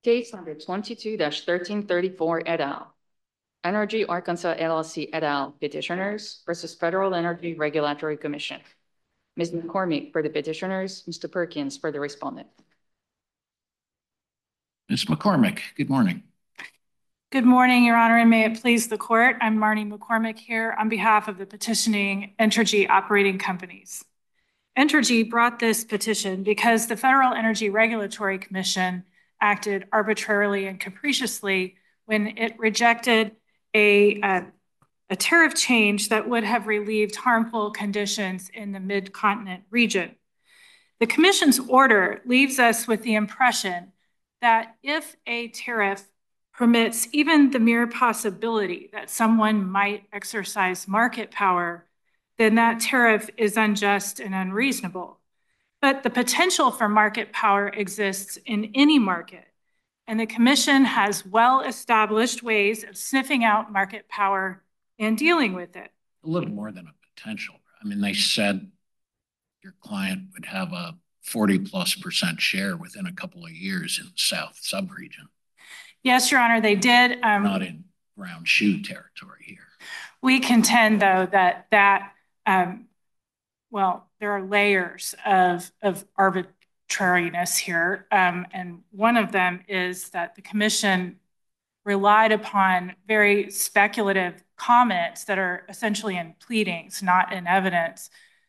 Case number 22-1334 et al. Energy Arkansas LLC et al. Petitioners versus Federal Energy Regulatory Commission. Ms. McCormick for the petitioners, Mr. Perkins for the respondent. Ms. McCormick, good morning. Good morning, Your Honor, and may it please the court. I'm Marnie McCormick here on behalf of the petitioning Entergy operating companies. Entergy brought this petition because the Federal Energy Regulatory Commission acted arbitrarily and capriciously when it rejected a tariff change that would have relieved harmful conditions in the Mid-Continent region. The Commission's order leaves us with the impression that if a tariff permits even the mere possibility that someone might exercise market power, then that tariff is unjust and unreasonable. But the potential for market power exists in any market, and the Commission has well-established ways of sniffing out market power and dealing with it. A little more than a potential. I mean, they said your client would have a 40+% share within a couple of years in the South subregion. Yes, Your Honor, they did. Not in brown shoe territory here. We contend, though, that there are layers of arbitrariness here. And one of them is that the Commission relied upon very speculative comments that are essentially in pleadings, not in evidence,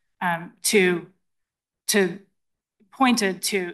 pointed to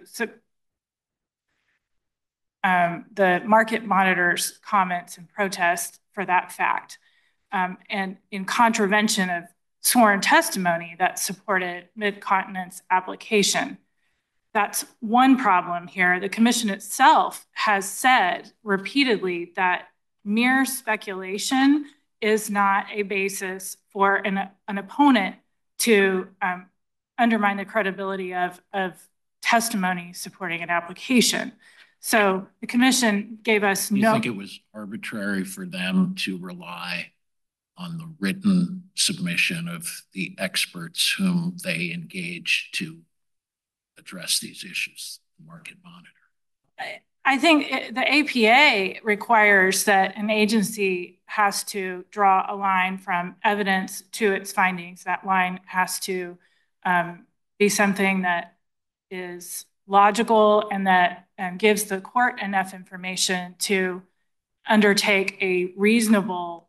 the market monitor's comments and protests for that fact, and in contravention of sworn testimony that supported Mid-Continent's application. That's one problem here. The Commission itself has said repeatedly that mere speculation is not a basis for an opponent to undermine the credibility of testimony supporting an application. So the Commission gave us no— You think it was arbitrary for them to rely on the written submission of the experts whom they engaged to address these issues, the market monitor? I think the APA requires that an agency has to draw a line from evidence to its findings. That line has to be something that is logical and that gives the court enough information to undertake a reasonable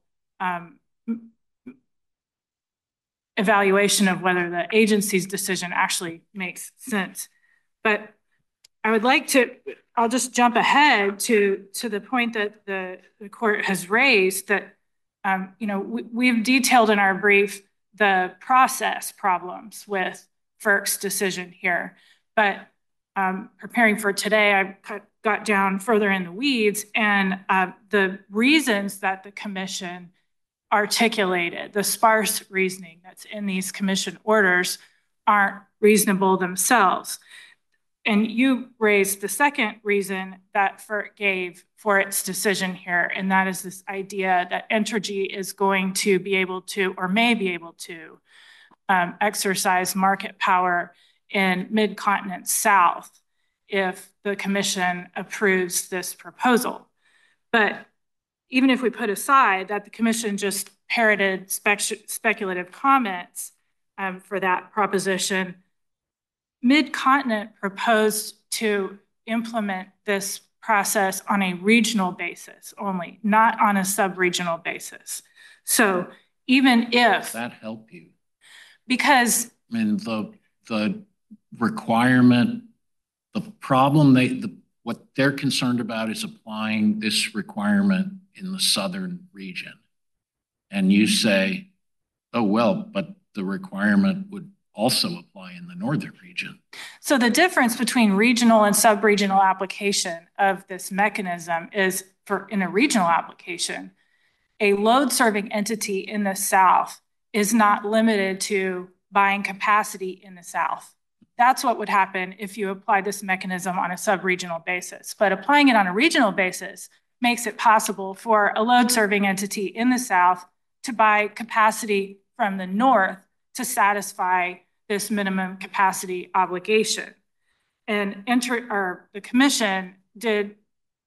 evaluation of whether the agency's decision actually makes sense. But I would like to, I'll just jump ahead to the point that the court has raised that, we've detailed in our brief the process problems with FERC's decision here. But preparing for today, I got down further in the weeds, and the reasons that the Commission articulated, the sparse reasoning that's in these Commission orders, aren't reasonable themselves. And you raised the second reason that FERC gave for its decision here, and that is this idea that Entergy is going to be able to, or may be able to, exercise market power in Mid-Continent South if the Commission approves this proposal. But even if we put aside that the Commission just parroted speculative comments for that proposition, Mid-Continent proposed to implement this process on a regional basis only, not on a sub-regional basis. So even if— Does that help you? Because— I mean, the requirement, the problem, what they're concerned about is applying this requirement in the southern region. And you say, oh, well, but the requirement would also apply in the northern region. So the difference between regional and sub-regional application of this mechanism is, in a regional application, a load-serving entity in the South is not limited to buying capacity in the South. That's what would happen if you apply this mechanism on a sub-regional basis. But applying it on a regional basis makes it possible for a load-serving entity in the South to buy capacity from the North to satisfy this minimum capacity obligation. And the Commission did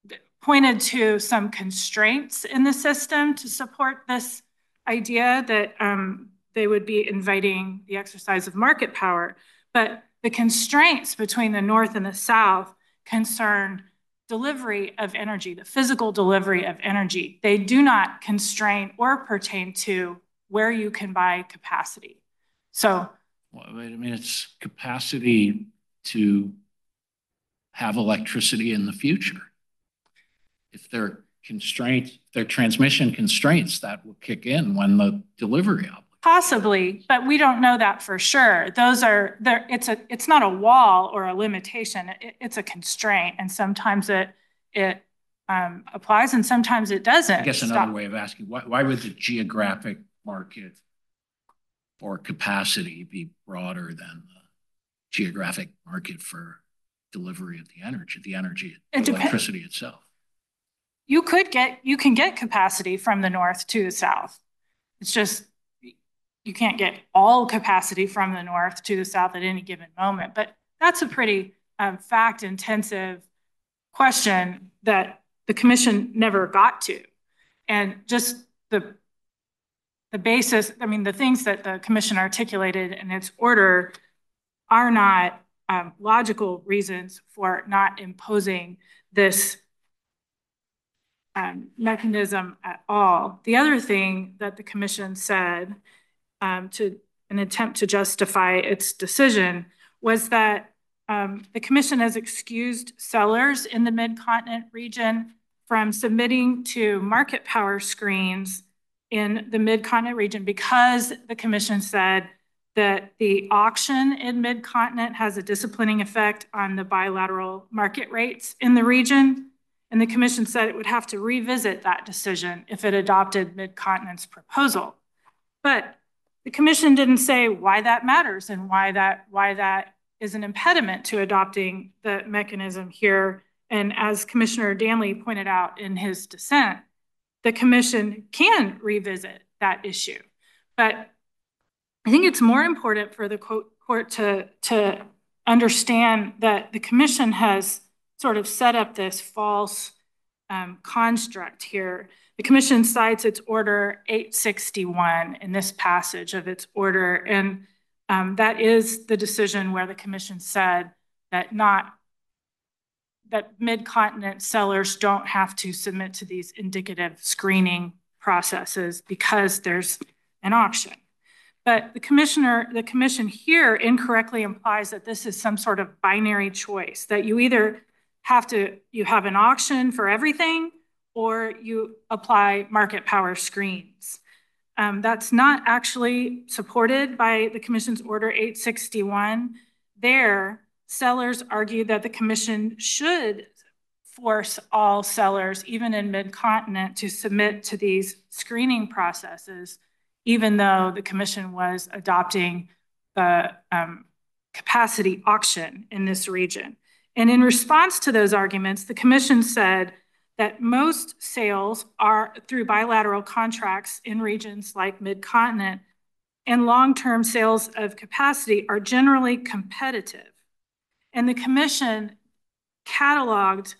pointed to some constraints in the system to support this idea that they would be inviting the exercise of market power. But the constraints between the North and the South concern delivery of energy, the physical delivery of energy. They do not constrain or pertain to where you can buy capacity. So, well, I mean, it's capacity to have electricity in the future. If there are constraints, there are transmission constraints that will kick in when the delivery obligation. Possibly, but we don't know that for sure. Those are there. It's not a wall or a limitation. It's a constraint, and sometimes it applies, and sometimes it doesn't. I guess another way of asking, why would the geographic market for capacity be broader than the geographic market for delivery of the electricity itself? You can get capacity from the North to the South. It's just you can't get all capacity from the North to the South at any given moment. But that's a pretty fact-intensive question that the commission never got to. And just the basis, I mean, the things that the commission articulated in its order are not logical reasons for not imposing this mechanism at all. The other thing that the commission said to an attempt to justify its decision was that the commission has excused sellers in the Mid-Continent region from submitting to market power screens in the Mid-Continent region because the commission said that the auction in Mid-Continent has a disciplining effect on the bilateral market rates in the region. And the commission said it would have to revisit that decision if it adopted Mid-Continent's proposal. But the commission didn't say why that matters and why that is an impediment to adopting the mechanism here. And as Commissioner Danley pointed out in his dissent, the commission can revisit that issue. But I think it's more important for the court to understand that the commission has sort of set up this false construct here. The commission cites its order 861 in this passage of its order, and that is the decision where the commission said that Mid-Continent sellers don't have to submit to these indicative screening processes because there's an auction. But the commission here incorrectly implies that this is some sort of binary choice, that you either you have an auction for everything or you apply market power screens. That's not actually supported by the commission's order 861. There, sellers argue that the commission should force all sellers, even in Mid-Continent, to submit to these screening processes, even though the commission was adopting the capacity auction in this region. And in response to those arguments, the commission said that most sales are through bilateral contracts in regions like Mid-Continent, and long-term sales of capacity are generally competitive. And the commission cataloged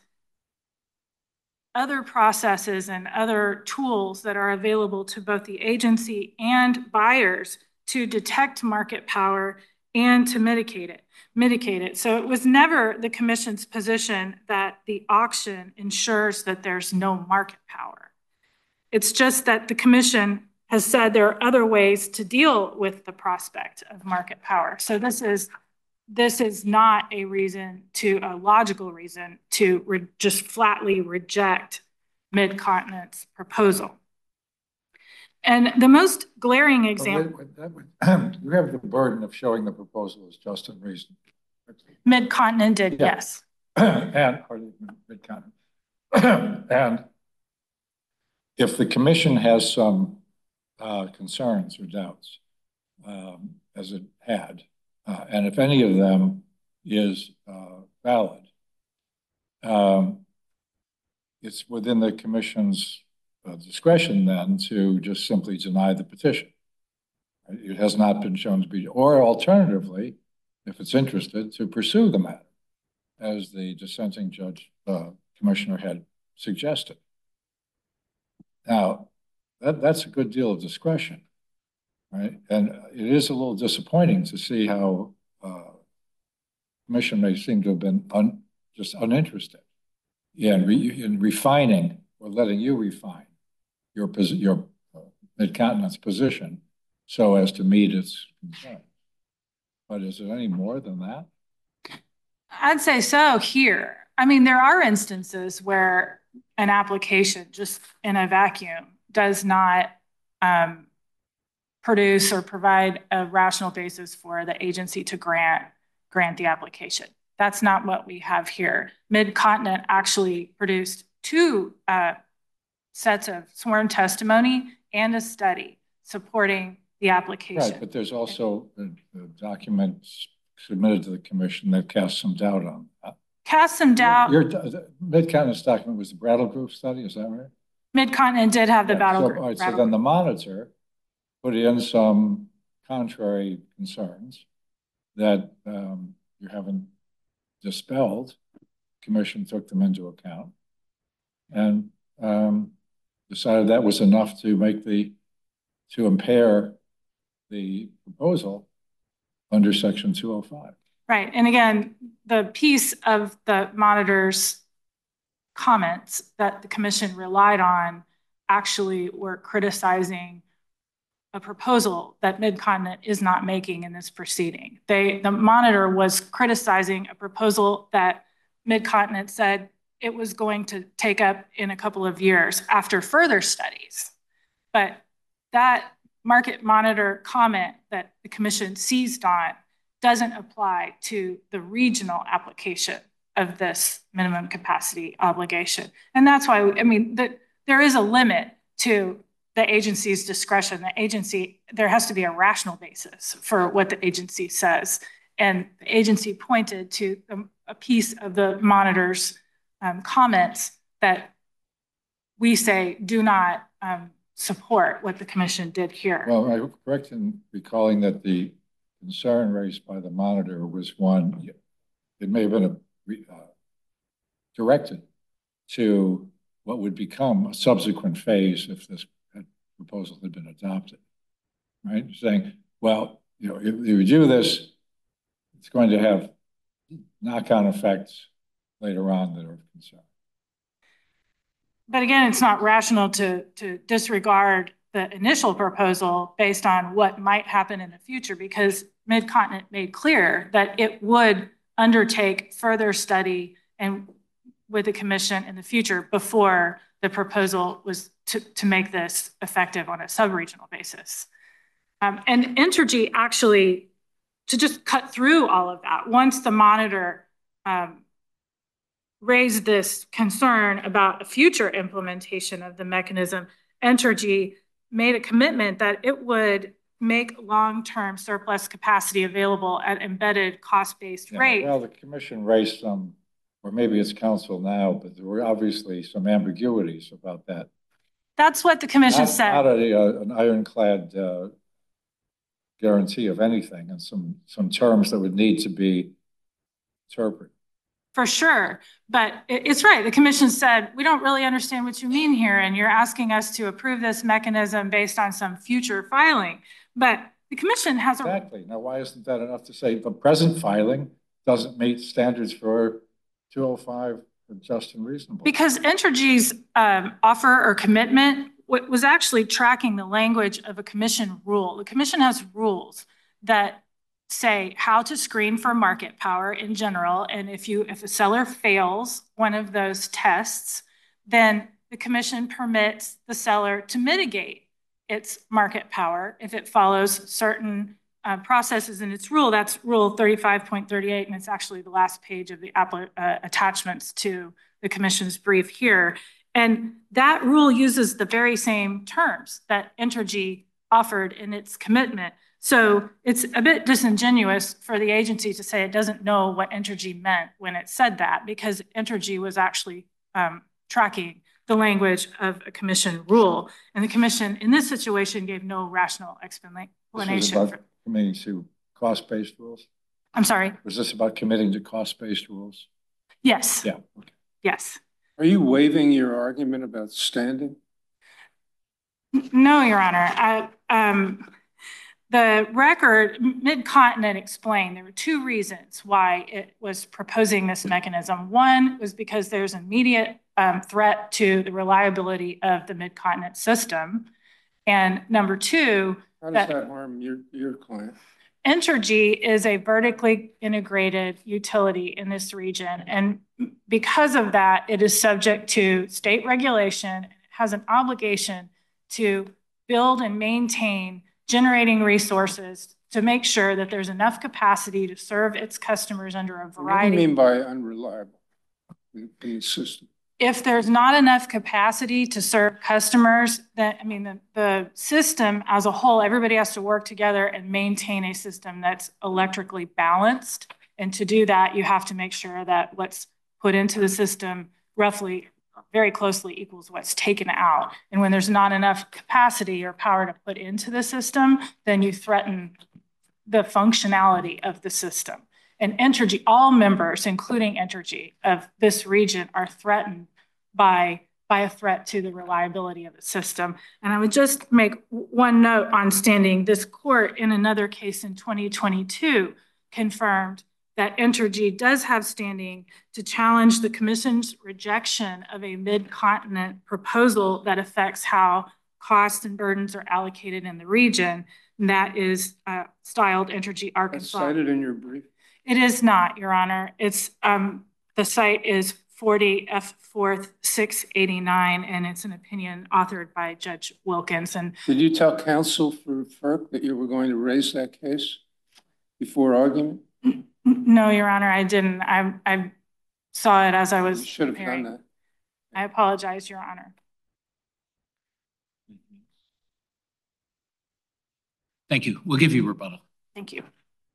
other processes and other tools that are available to both the agency and buyers to detect market power and to mitigate it. So it was never the commission's position that the auction ensures that there's no market power. It's just that the commission has said there are other ways to deal with the prospect of market power. So this is not a logical reason to just flatly reject Mid-Continent's proposal. And the most glaring example— you have the burden of showing the proposal is just and reasonable. Mid-Continent did, yeah. Yes. Or Mid-Continent. And if the commission has some concerns or doubts, as it had, and if any of them is valid, it's within the commission's discretion then to just simply deny the petition. It has not been shown to be, or alternatively, if it's interested, to pursue the matter, as the dissenting judge, commissioner had suggested. Now, that's a good deal of discretion, right? And it is a little disappointing to see how Commission may seem to have been just uninterested in refining or letting you refine your Mid-Continent's position so as to meet its concerns. But is it any more than that? I'd say so here. I mean, there are instances where an application just in a vacuum does not produce or provide a rational basis for the agency to grant the application. That's not what we have here. Mid-Continent actually produced two sets of sworn testimony and a study supporting the application. Right, but there's also a document submitted to the Commission that casts some doubt on that. Cast some doubt. Mid-Continent's document was the Brattle Group study, is that right? Mid-Continent did have the battle group. All right, so then the monitor put in some contrary concerns that you haven't dispelled. Commission took them into account and decided that was enough to impair the proposal under Section 205. Right, and again, the piece of the monitor's comments that the Commission relied on actually were criticizing a proposal that Mid-Continent is not making in this proceeding. The monitor was criticizing a proposal that Mid-Continent said it was going to take up in a couple of years after further studies. But that market monitor comment that the Commission seized on doesn't apply to the regional application of this minimum capacity obligation. And that's why, I mean, there is a limit to the agency's discretion. The agency, there has to be a rational basis for what the agency says. And the agency pointed to a piece of the monitor's comments that we say do not support what the Commission did here. Well, I'm correct in recalling that the concern raised by the monitor was one, it may have been directed to what would become a subsequent phase if this proposal had been adopted, right? Saying, well, you know, if you do this, it's going to have knock-on effects later on that are of concern. But again, it's not rational to disregard the initial proposal based on what might happen in the future, because Mid-Continent made clear that it would undertake further study and with the Commission in the future before the proposal was to make this effective on a sub-regional basis. And Entergy actually, to just cut through all of that, once the monitor raised this concern about a future implementation of the mechanism, Entergy made a commitment that it would make long-term surplus capacity available at embedded cost-based rates. Well, the Commission raised some, or maybe it's council now, but there were obviously some ambiguities about that. That's what the Commission said. Not an ironclad guarantee of anything, and some terms that would need to be interpreted. For sure, but it's right. The Commission said, we don't really understand what you mean here, and you're asking us to approve this mechanism based on some future filing. But the Commission has Exactly. Now, why isn't that enough to say the present filing doesn't meet standards for 205 just and reasonable? Because Entergy's offer or commitment was actually tracking the language of a Commission rule. The Commission has rules that say how to screen for market power in general. And if a seller fails one of those tests, then the Commission permits the seller to mitigate its market power if it follows certain processes in its rule. That's Rule 35.38, and it's actually the last page of the attachments to the Commission's brief here. And that rule uses the very same terms that Entergy offered in its commitment. So it's a bit disingenuous for the agency to say it doesn't know what Entergy meant when it said that, because Entergy was actually tracking the language of a Commission rule. And the Commission in this situation gave no rational explanation. This was about committing to cost-based rules? I'm sorry? Was this about committing to cost-based rules? Yes. Yeah. Okay. Yes. Are you waiving your argument about standing? No, Your Honor. The record, Mid-Continent explained there were two reasons why it was proposing this mechanism. One was because there's an immediate threat to the reliability of the Mid-Continent system. And number two, how does that harm your client? Entergy is a vertically integrated utility in this region. And because of that, it is subject to state regulation. It has an obligation to build and maintain generating resources to make sure that there's enough capacity to serve its customers under a variety. What do you mean by unreliable in the system? If there's not enough capacity to serve customers, then, I mean, the system as a whole, everybody has to work together and maintain a system that's electrically balanced. And to do that, you have to make sure that what's put into the system roughly very closely equals what's taken out. And when there's not enough capacity or power to put into the system, then you threaten the functionality of the system. And Entergy, all members, including Entergy of this region, are threatened by a threat to the reliability of the system. And I would just make one note on standing. This court in another case in 2022 confirmed that Entergy does have standing to challenge the commission's rejection of a Mid-Continent proposal that affects how costs and burdens are allocated in the region. And that is styled Entergy Arkansas. That's cited in your brief? It is not, Your Honor. It's the site is 40 F 4th 689, and it's an opinion authored by Judge Wilkins. And did you tell counsel for FERC that you were going to raise that case before argument? No, Your Honor, I didn't. I saw it as I was. You should have preparing. done that. I apologize, Your Honor. Thank you. We'll give you rebuttal. Thank you.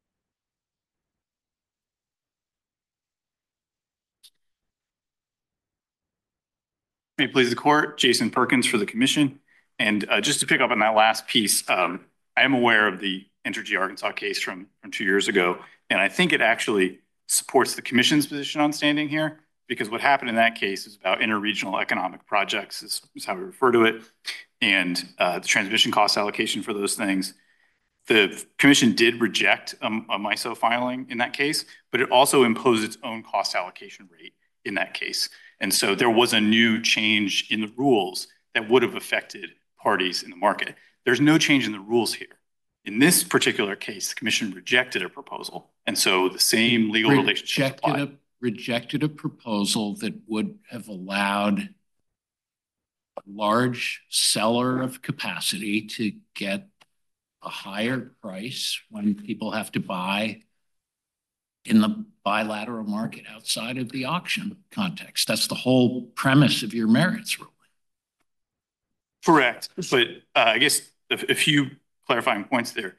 May it please the court, Jason Perkins for the commission. And just to pick up on that last piece, I am aware of the Entergy Arkansas case from 2 years ago. And I think it actually supports the commission's position on standing here, because what happened in that case is about interregional economic projects is how we refer to it, and the transmission cost allocation for those things. The commission did reject a MISO filing in that case, but it also imposed its own cost allocation rate in that case. And so there was a new change in the rules that would have affected parties in the market. There's no change in the rules here. In this particular case, the commission rejected a proposal. And so the same legal relationship rejected a proposal that would have allowed a large seller of capacity to get a higher price when people have to buy in the bilateral market outside of the auction context. That's the whole premise of your merits ruling. Correct. But I guess a few clarifying points there.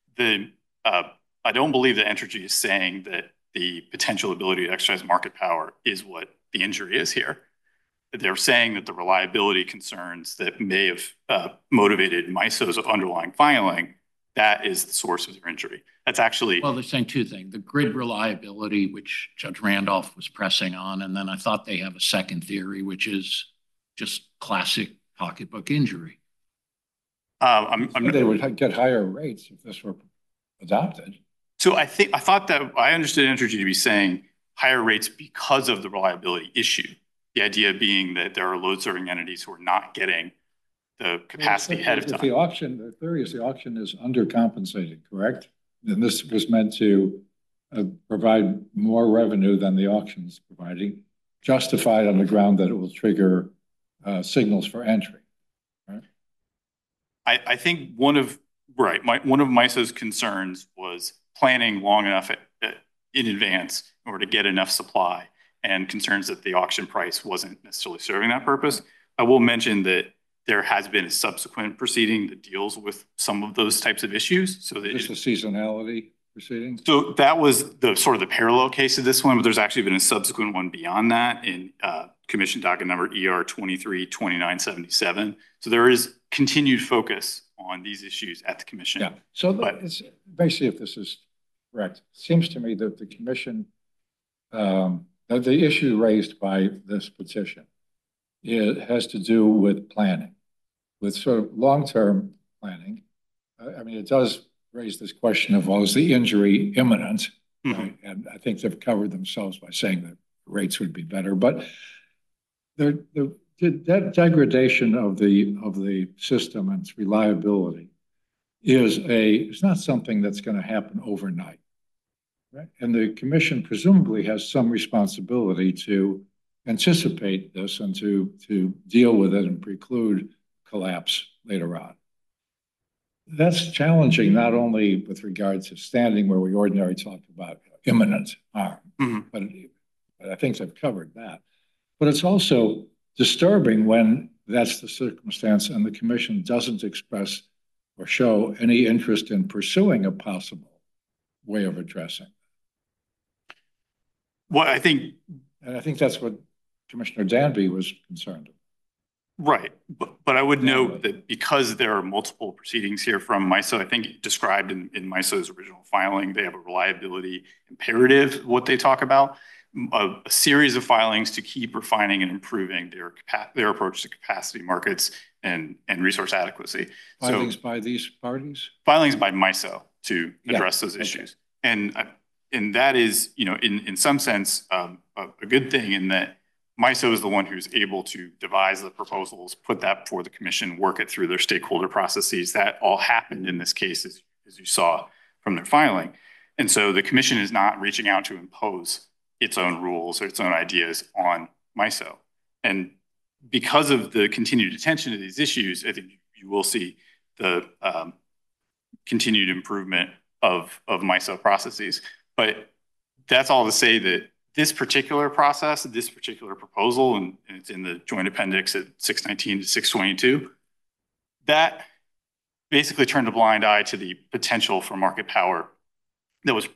I don't believe that Entergy is saying that the potential ability to exercise market power is what the injury is here. They're saying that the reliability concerns that may have motivated MISO's underlying filing, that is the source of their injury. That's actually... Well, they're saying two things. The grid reliability, which Judge Randolph was pressing on, and then I thought they have a second theory, which is just classic pocketbook injury. They would get higher rates if this were adopted. So I thought that I understood Entergy to be saying higher rates because of the reliability issue. The idea being that there are load serving entities who are not getting the capacity ahead of time. The theory is the auction is undercompensated, correct? And this was meant to provide more revenue than the auction's providing, justified on the ground that it will trigger signals for entry. Right? I think one of MISO's concerns was planning long enough in advance in order to get enough supply, and concerns that the auction price wasn't necessarily serving that purpose. I will mention that there has been a subsequent proceeding that deals with some of those types of issues. So that just a seasonality proceeding? So that was the sort of the parallel case of this one, but there's actually been a subsequent one beyond that in Commission docket number ER 232977. So there is continued focus on these issues at the commission. Yeah. So it's basically, if this is correct, it seems to me that the commission Now, the issue raised by this petition, it has to do with planning, with sort of long-term planning. I mean, it does raise this question of, well, is the injury imminent? Right? And I think they've covered themselves by saying that rates would be better, but that degradation of the system and its reliability is not something that's going to happen overnight. Right? And the commission presumably has some responsibility to anticipate this and to deal with it and preclude collapse later on. That's challenging, not only with regard to standing where we ordinarily talk about imminent harm, but I think they've covered that. But it's also disturbing when that's the circumstance and the commission doesn't express or show any interest in pursuing a possible way of addressing. Well, I think that's what Commissioner Danby was concerned about. Right. But I would note that because there are multiple proceedings here from MISO, I think described in MISO's original filing, they have a reliability imperative, what they talk about, a series of filings to keep refining and improving their approach to capacity markets and resource adequacy. Filings by these parties? Filings by MISO to address those issues. And that is, in some sense, a good thing in that MISO is the one who's able to devise the proposals, put that before the commission, work it through their stakeholder processes. That all happened in this case, as you saw from their filing. And so the commission is not reaching out to impose its own rules or its own ideas on MISO. And because of the continued attention to these issues, I think you will see the continued improvement of MISO processes. But that's all to say that this particular process, this particular proposal, and it's in the joint appendix at 619 to 622, that basically turned a blind eye to the potential for market power that was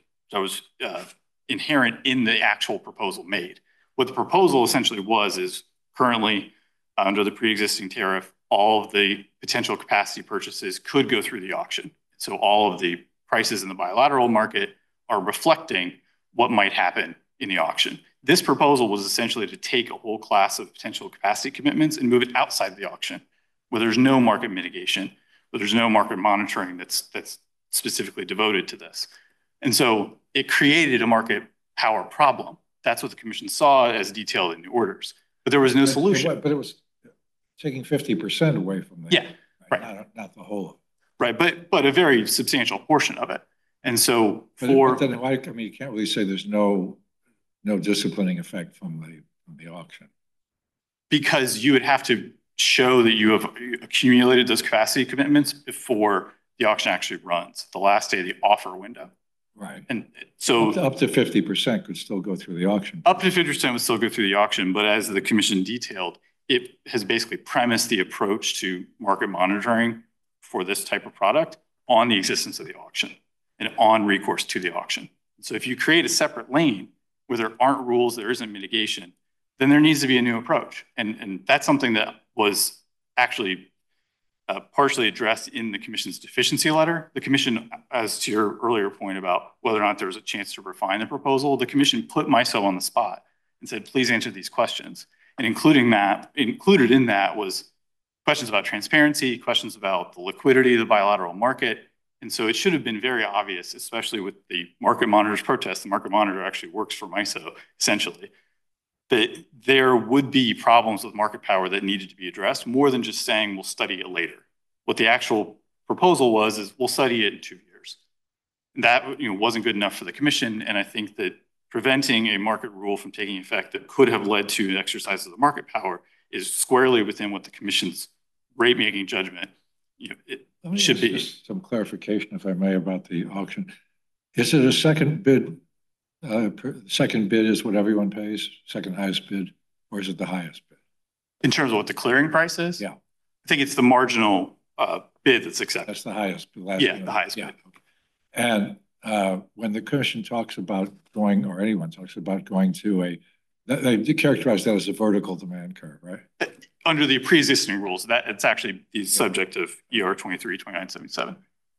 inherent in the actual proposal made. What the proposal essentially was is currently under the pre-existing tariff, all of the potential capacity purchases could go through the auction. So all of the prices in the bilateral market are reflecting what might happen in the auction. This proposal was essentially to take a whole class of potential capacity commitments and move it outside the auction, where there's no market mitigation, where there's no market monitoring that's specifically devoted to this. And so it created a market power problem. That's what the commission saw as detailed in the orders. But there was no solution. But it was taking 50% away from that. Yeah, right. Not the whole. Right, but a very substantial portion of it. And so but then why, I mean, you can't really say there's no disciplining effect from the auction. Because you would have to show that you have accumulated those capacity commitments before the auction actually runs, the last day of the offer window. Right. And so up to 50% could still go through the auction. Up to 50% would still go through the auction, but as the commission detailed, it has basically premised the approach to market monitoring for this type of product on the existence of the auction and on recourse to the auction. So if you create a separate lane where there aren't rules, there isn't mitigation, then there needs to be a new approach. And that's something that was actually partially addressed in the commission's deficiency letter. The commission, as to your earlier point about whether or not there was a chance to refine the proposal, the commission put MISO on the spot and said, please answer these questions. And included in that was questions about transparency, questions about the liquidity of the bilateral market. And so it should have been very obvious, especially with the market monitor's protest, the market monitor actually works for MISO, essentially, that there would be problems with market power that needed to be addressed, more than just saying we'll study it later. What the actual proposal was is we'll study it in 2 years. And that wasn't good enough for the commission, and I think that preventing a market rule from taking effect that could have led to an exercise of the market power is squarely within what the commission's rate-making judgment should be. Just some clarification, if I may, about the auction. Is it a second bid? Second bid is what everyone pays, second highest bid, or is it the highest bid? In terms of what the clearing price is? Yeah. I think it's the marginal bid that's accepted. That's the highest. The highest bid. And when the commission talks about going, or anyone talks about going to they characterize that as a vertical demand curve, right? Under the pre-existing rules, that it's actually the subject of ER 23-2977.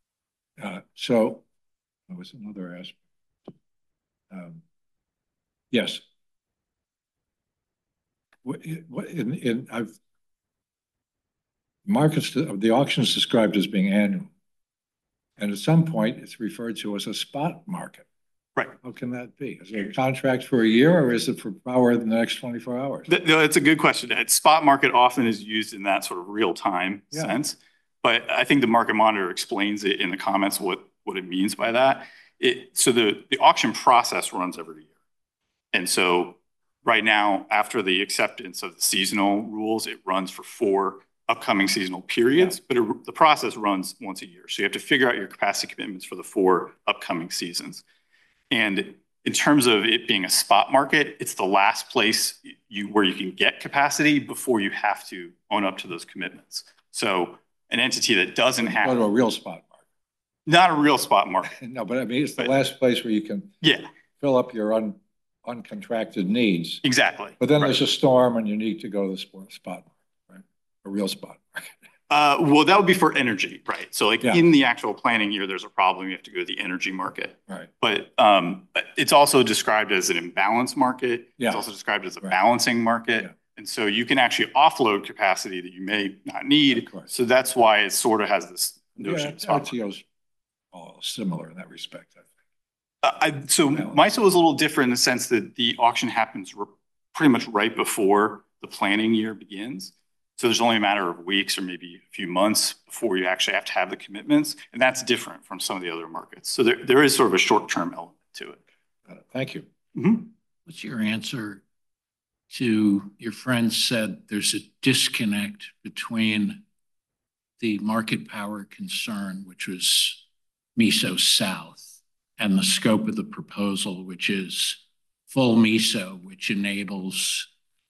So there was another aspect. Yes. the auction is described as being annual. And at some point, it's referred to as a spot market. Right. How can that be? Is it a contract for a year or is it for power in the next 24 hours? No, it's a good question. Spot market often is used in that sort of real time Yeah. sense. But I think the market monitor explains it in the comments what it means by that. So the auction process runs every year. And so right now, after the acceptance of the seasonal rules, it runs for 4 upcoming seasonal periods, but the process runs once a year. So you have to figure out your capacity commitments for the 4 upcoming seasons. And in terms of it being a spot market, it's the last place where you can get capacity before you have to own up to those commitments. So an entity that doesn't have. Go to a real spot market. Not a real spot market. No, but I mean, it's the last place where you can fill up your uncontracted needs. Exactly. But then there's a storm and you need to go to the spot market, right? A real spot market. Well, that would be for energy, right? So like in the actual planning year, there's a problem. You have to go to the energy market. Right. But it's also described as an imbalance market. Yeah. It's also described as a balancing market. Yeah. And so you can actually offload capacity that you may not need. So that's why it sort of has this notion. Yeah, RTO's all similar in that respect, I think. So MISO is a little different in the sense that the auction happens pretty much right before the planning year begins. So there's only a matter of weeks or maybe a few months before you actually have to have the commitments. And that's different from some of the other markets. So there is sort of a short-term element to it. Thank you. Mm-hmm. What's your answer to your friend said there's a disconnect between the market power concern, which was MISO South, and the scope of the proposal, which is full MISO, which enables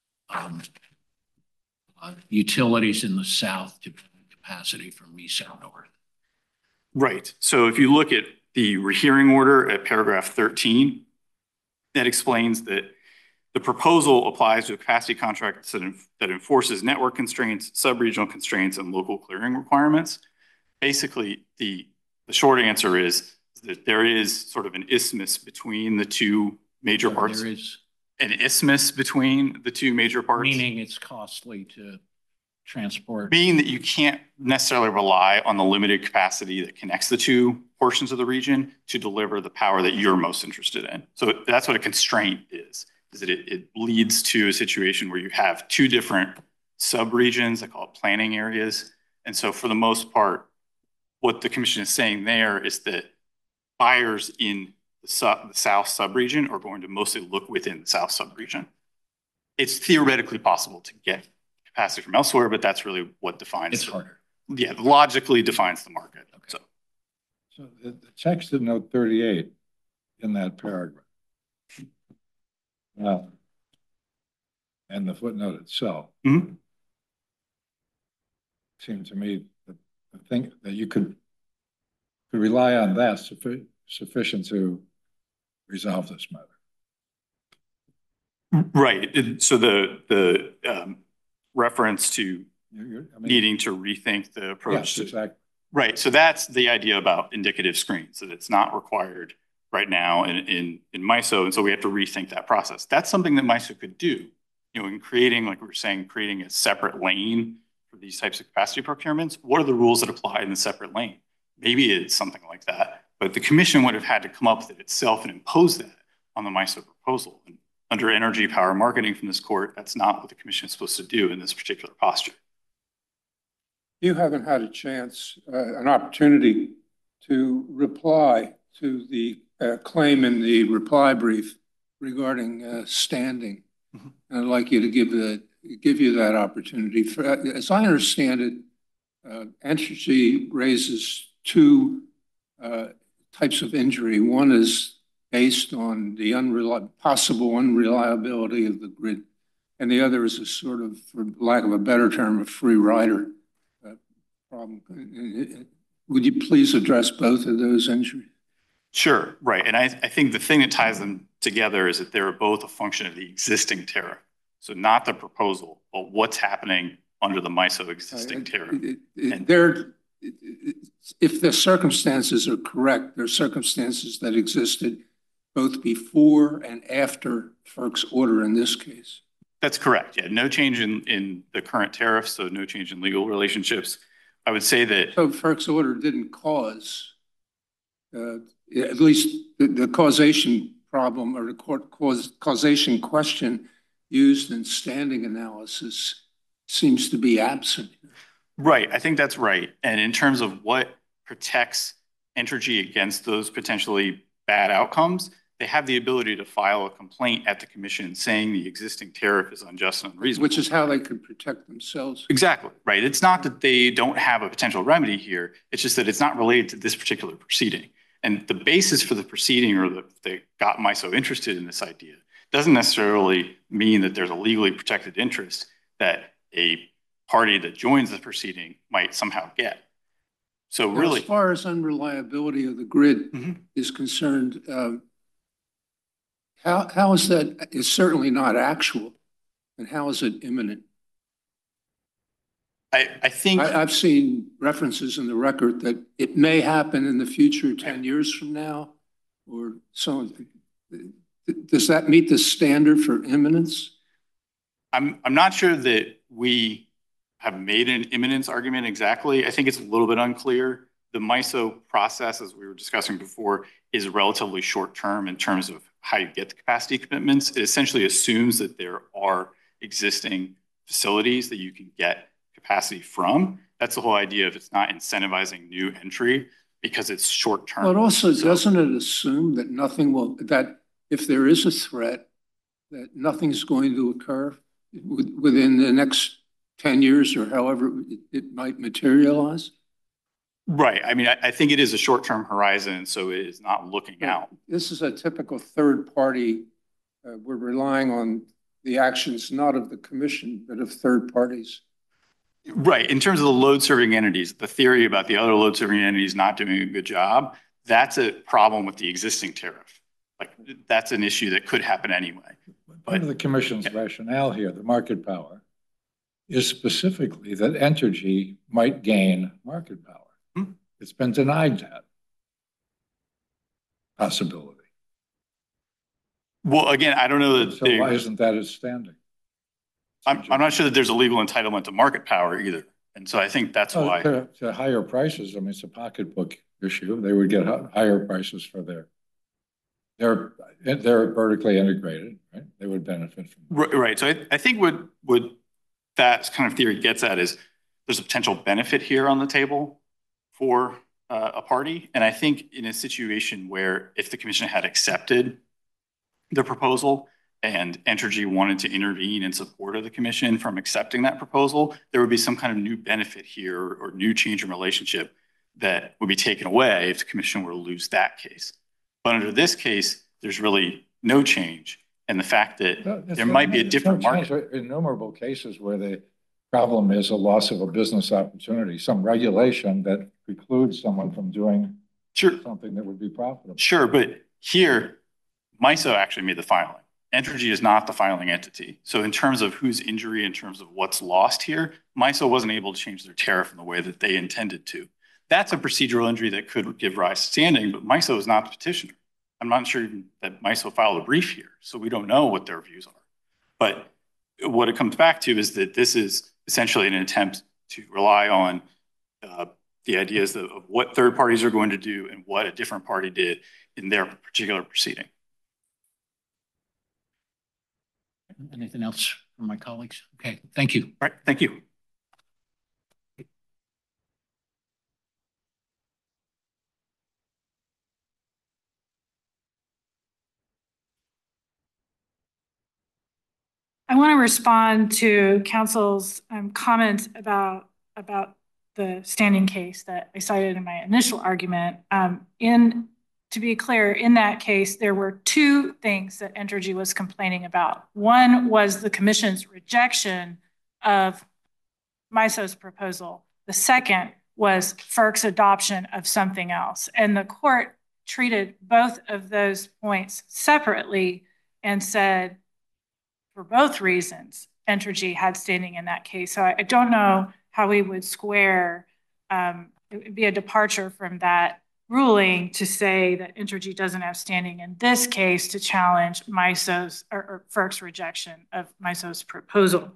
utilities in the South to provide capacity from MISO North? Right. So if you look at the rehearing order at paragraph 13, that explains that the proposal applies to a capacity contract that enforces network constraints, sub-regional constraints, and local clearing requirements. Basically, the short answer is that there is sort of an isthmus between the 2 major parts. There is an isthmus between the 2 major parts. Meaning it's costly to transport. Being that you can't necessarily rely on the limited capacity that connects the 2 portions of the region to deliver the power that you're most interested in. So that's what a constraint is that it leads to a situation where you have 2 different sub-regions, I call it planning areas. And so for the most part, what the commission is saying there is that buyers in the South sub-region are going to mostly look within the South sub-region. It's theoretically possible to get capacity from elsewhere, but that's really what defines. It's harder. Yeah, logically defines the market. Okay. So the text of note 38 in that paragraph, and the footnote itself, seemed to me that the thing that you could rely on that sufficient to resolve this matter. Right. So the reference to needing to rethink the approach. Yes, exactly. Right. So that's the idea about indicative screens, that it's not required right now in MISO. And so we have to rethink that process. That's something that MISO could do, in creating, like we were saying, creating a separate lane for these types of capacity procurements. What are the rules that apply in the separate lane? Maybe it's something like that, but the commission would have had to come up with it itself and impose that on the MISO proposal. And under energy power marketing from this court, that's not what the commission is supposed to do in this particular posture. You haven't had a chance, an opportunity to reply to the claim in the reply brief regarding standing. Mm-hmm. And I'd like you to give you that opportunity. As I understand it, Entergy raises 2 types of injury. One is based on the possible unreliability of the grid, and the other is a sort of, for lack of a better term, a free rider problem. Would you please address both of those injuries? Sure, right. And I think the thing that ties them together is that they're both a function of the existing tariff. So not the proposal, but what's happening under the MISO existing tariff. If the circumstances are correct, there are circumstances that existed both before and after FERC's order in this case. That's correct. Yeah, no change in the current tariff, so no change in legal relationships. I would say that, So FERC's order didn't cause, at least the causation problem or the causation question used in standing analysis seems to be absent. right, I think that's right. And in terms of what protects Entergy against those potentially bad outcomes, they have the ability to file a complaint at the commission saying the existing tariff is unjust and unreasonable. Which is how they could protect themselves. Exactly, right. It's not that they don't have a potential remedy here. It's just that it's not related to this particular proceeding. And the basis for the proceeding or they got MISO interested in this idea doesn't necessarily mean that there's a legally protected interest that a party that joins the proceeding might somehow get. So Now, really, as far as unreliability of the grid is concerned, how is that? It's certainly not actual, and how is it imminent? I think I've seen references in the record that it may happen in the future, 10 years from now, or so. Does that meet the standard for imminence? I'm not sure that we have made an imminence argument exactly. I think it's a little bit unclear. The MISO process, as we were discussing before, is relatively short term in terms of how you get the capacity commitments. It essentially assumes that there are existing facilities that you can get capacity from. That's the whole idea of it's not incentivizing new entry because it's short term. But also, doesn't it assume that that if there is a threat, that nothing's going to occur within the next 10 years or however it might materialize? Right. I mean, I think it is a short-term horizon, so it is not looking out. This is a typical third party. We're relying on the actions not of the commission, but of third parties. Right. In terms of the load-serving entities, the theory about the other load-serving entities not doing a good job, that's a problem with the existing tariff. Like, that's an issue that could happen anyway. Part of the commission's rationale here, the market power, is specifically that Entergy might gain market power. It's been denied that possibility. Well, again, I don't know that. So why isn't that as standing? I'm not sure that there's a legal entitlement to market power either. And so I think that's why. To higher prices, I mean, it's a pocketbook issue. They would get higher prices for they're vertically integrated, right? They would benefit from that. Right. So I think what that kind of theory gets at is there's a potential benefit here on the table for a party. And I think in a situation where if the commission had accepted the proposal and Entergy wanted to intervene in support of the commission from accepting that proposal, there would be some kind of new benefit here or new change in relationship that would be taken away if the commission were to lose that case. But under this case, there's really no change. And the fact that there might be a different market. Innumerable cases where the problem is a loss of a business opportunity, some regulation that precludes someone from doing something that would be profitable. Sure, but here, MISO actually made the filing. Entergy is not the filing entity. So in terms of whose injury, in terms of what's lost here, MISO wasn't able to change their tariff in the way that they intended to. That's a procedural injury that could give rise to standing, but MISO is not the petitioner. I'm not sure that MISO filed a brief here, so we don't know what their views are. But what it comes back to is that this is essentially an attempt to rely on the ideas of what third parties are going to do and what a different party did in their particular proceeding. Anything else from my colleagues? Okay, thank you. All right, thank you. I want to respond to council's comments about the standing case that I cited in my initial argument. To be clear, in that case, there were two things that Entergy was complaining about. One was the commission's rejection of MISO's proposal. The second was FERC's adoption of something else. And the court treated both of those points separately and said, for both reasons, Entergy had standing in that case. So I don't know how we would square, it would be a departure from that ruling to say that Entergy doesn't have standing in this case to challenge MISO's or FERC's rejection of MISO's proposal.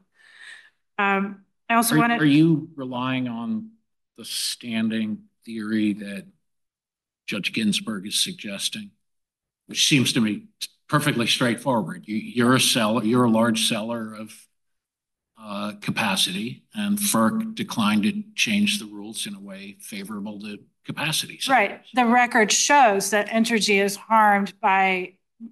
I also wanted. Are you relying on the standing theory that Judge Ginsburg is suggesting, which seems to me perfectly straightforward? You're a seller, you're a large seller of capacity, and FERC declined to change the rules in a way favorable to capacity sellers. Right. The record shows that Entergy is harmed by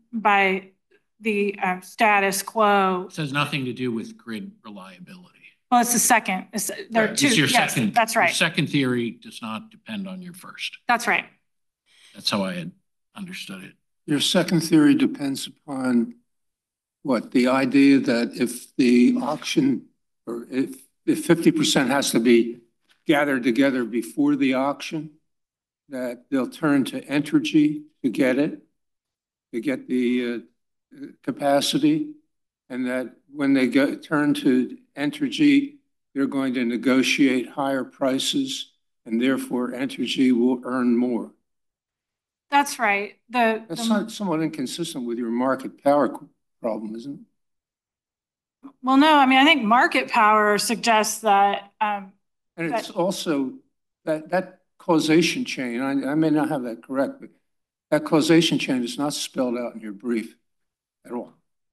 the status quo. It has nothing to do with grid reliability. Well, it's the second. There are two. It's your yes, second. That's right. Your second theory does not depend on your first. That's right. That's how I had understood it. Your second theory depends upon what? The idea that if the auction, or if 50% has to be gathered together before the auction, that they'll turn to Entergy to get it, to get the capacity, and that when they turn to Entergy, they're going to negotiate higher prices, and therefore Entergy will earn more. That's right. That's not somewhat inconsistent with your market power problem, isn't it? Well, no, I mean, I think market power suggests that. And it's also that causation chain, I may not have that correct, but that causation chain is not spelled out in your brief at all.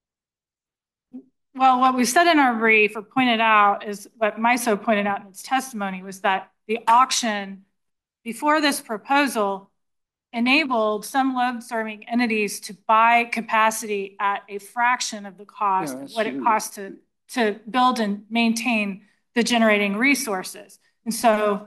Well, what we said in our brief or pointed out is what MISO pointed out in its testimony was that the auction before this proposal enabled some load-serving entities to buy capacity at a fraction of the cost of what it costs to build and maintain the generating resources. And so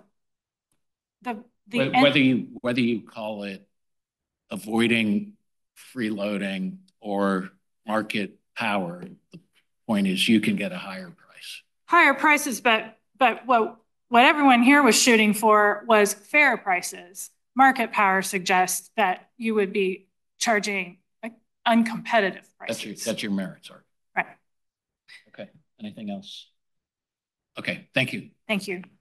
whether you call it avoiding freeloading or market power, the point is you can get a higher price. Higher prices, but what everyone here was shooting for was fair prices. Market power suggests that you would be charging uncompetitive prices. That's your merits argument. Right. Okay. Anything else? Okay. Thank you. Thank you.